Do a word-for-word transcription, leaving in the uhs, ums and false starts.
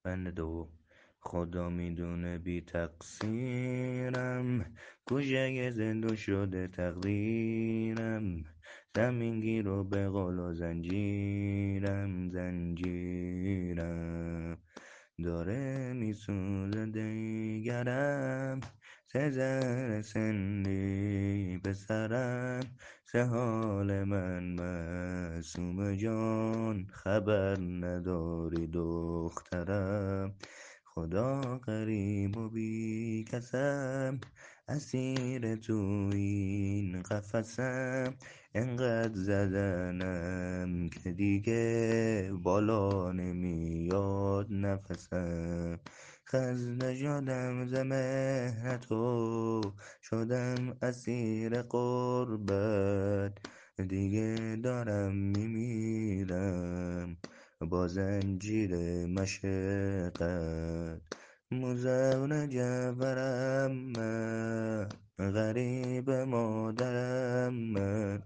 بند دو. خدا میدونه بی تقصیرم، گوشه زندو شده تقدیرم، زمینگیر رو به قول و زنجیرم زنجیرم داره میسوزه دیگرم، سه ذره سنی پسرم، سه حال من معصوم جان، خبر نداری دخترم. خدا قریب و بی کسم، اسیر تو این قفسم، انقدر زدنم که دیگه بالا نمیاد نفسم. خسته شدم ز مهنتو، شدم اسیر قربت، دیگه دارم میمیرم با زنجیر مشقت. مزون جعفرم من، غریب مادرم من،